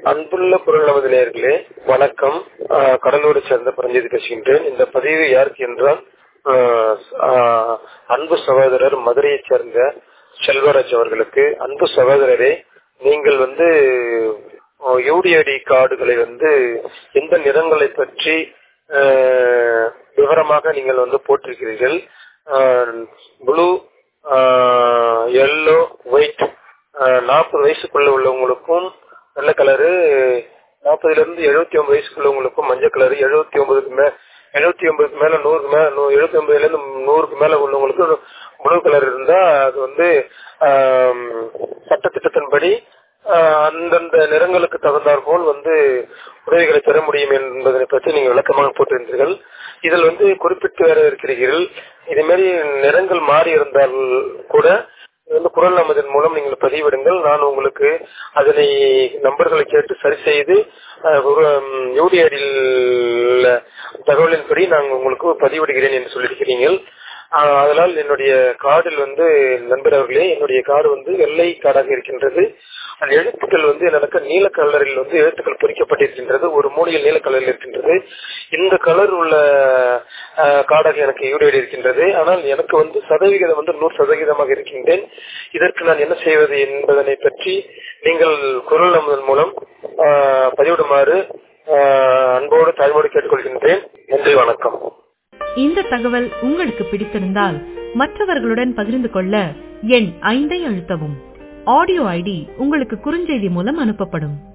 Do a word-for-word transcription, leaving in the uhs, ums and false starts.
அன்புள்ள குரல் நமது நேயர்களே, வணக்கம். ஆஹ் கடலூரை சேர்ந்த பரஞ்சோதி பேசுகின்றேன். இந்த பதிவு யாருக்கு என்றால் ஆஹ் ஆஹ் அன்பு சகோதரர் மதுரையை சேர்ந்த செல்வராஜ் அவர்களுக்கு. அன்பு சகோதரரே, நீங்கள் வந்து யூடிஐடி கார்டுகளை வந்து எந்த நிறங்களை பற்றி ஆஹ் விவரமாக நீங்கள் வந்து போட்டிருக்கிறீர்கள். Blue, yellow, white. நாற்பது வயசுக்குள்ள உள்ளவங்களுக்கும் வெள்ளை கலரு, நாற்பதுல இருந்து எழுபத்தி ஒன்பது வயசுக்குள்ளவங்களுக்கும் மஞ்சள் கலரு, எழுபத்தி ஒன்பதுக்கு மே எழுபத்தி ஒன்பதுக்கு மேல நூறுக்கு மேல எழுபத்தி ஒன்பதுல இருந்து நூறுக்கு மேல உள்ளவங்களுக்கு ப்ளூ கலர் இருந்தா அது வந்து சட்டத்திட்டத்தின்படி அந்தந்த நிறங்களுக்கு தகுந்தாற் போல் வந்து உதவிகளை பெற முடியும் என்பதை பற்றி நீங்கள் விளக்கமாக போட்டிருந்தீர்கள். இதில் வந்து குறிப்பிட்டு வேற இருக்கிறீர்கள். இதே மாதிரி நிறங்கள் மாறி இருந்தால் கூட வந்து குரல் நமதின் மூலம் நீங்கள் பதிவிடுங்கள். நான் உங்களுக்கு அதனை நம்பர்களை கேட்டு சரி செய்து யூடிஐடியில் தகவலின்படி நான் உங்களுக்கு பதிவிடுகிறேன் என்று சொல்லியிருக்கிறீர்கள். அதனால் என்னுடைய கார்டில் வந்து நண்பர் அவர்களே, என்னுடைய கார்டு வந்து வெள்ளை கார்டாக இருக்கின்றது. அந்த எழுத்துக்கள் வந்து எனக்கு நீல கலரில் வந்து எழுத்துக்கள் பொறிக்கப்பட்டிருக்கின்றது. ஒரு மூலையில் நீல கலரில் இருக்கின்றது. இந்த கலர் உள்ள கார்டாக எனக்கு யூடிஐடி இருக்கின்றது. ஆனால் எனக்கு வந்து சதவிகிதம் வந்து நூறு சதவீதமாக இருக்கின்றேன். இதற்கு நான் என்ன செய்வது என்பதனை பற்றி நீங்கள் குரல் நமதன் மூலம் பதிவிடுமாறு அன்போடு தாய்மோடு கேட்டுக்கொள்கின்றேன். நன்றி, வணக்கம். இந்த தகவல் உங்களுக்கு பிடித்திருந்தால் மற்றவர்களுடன் பகிர்ந்து கொள்ள எண் ஐந்தை அழுத்தவும். ஆடியோ ஐடி உங்களுக்கு குறுஞ்செய்தி மூலம் அனுப்பப்படும்.